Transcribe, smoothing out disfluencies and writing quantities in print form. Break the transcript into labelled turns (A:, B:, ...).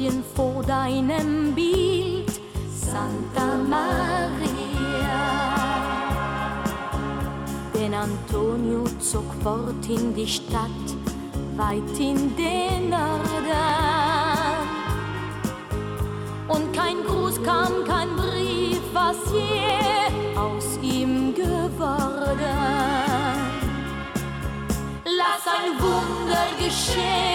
A: Mädchen vor deinem Bild, Santa Maria. Denn Antonio zog fort in die Stadt, weit in den Norden. Und kein Gruß kam, kein Brief, was je aus ihm geworden. Lass ein Wunder geschehen,